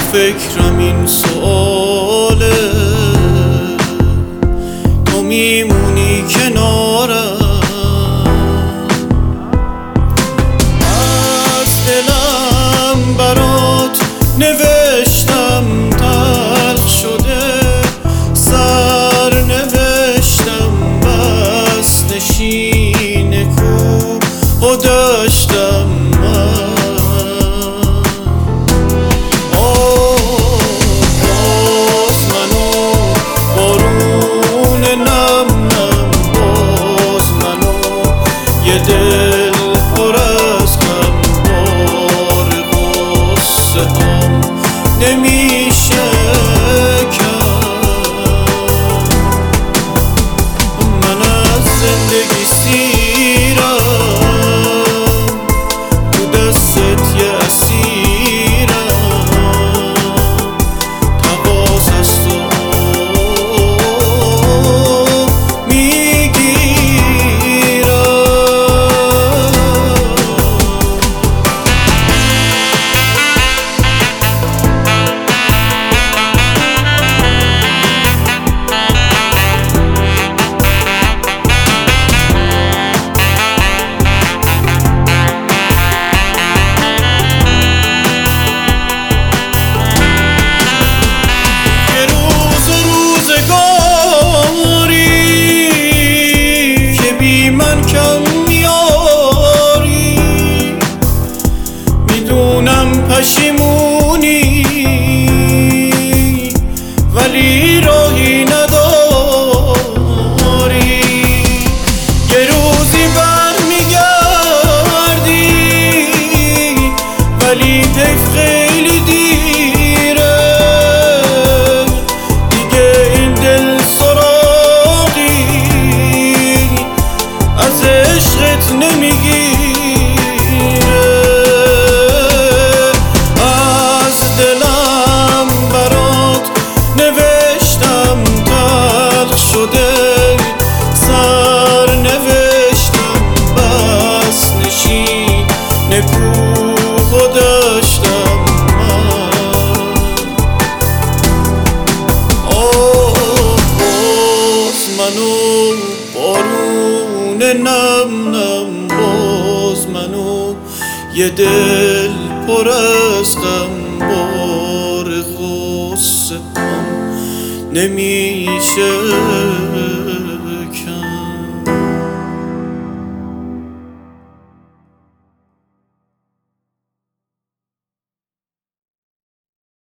فکرم این سواله، تو میمونی کنارم، از دلم برات نوشتم تلخ شده، سر نوشتم بس نشین کوه و داشتم من. یه دل پر از غم بار غصه هم نمیشه کرد. من از زندگی سیرم، تو دستت یه اسیرم، تقاض از تو پشیمونی ولی راهی نداری، یه روزی برمیگردی ولی حیف خیلی دیره، دیگه این دل سراغی از عشقت نمیگیره. سر نوشتم بس نشین کوه و داشتم من. باز منو بارون نم نم، باز منو یه دل پر از غم بار غصه هم نمیشه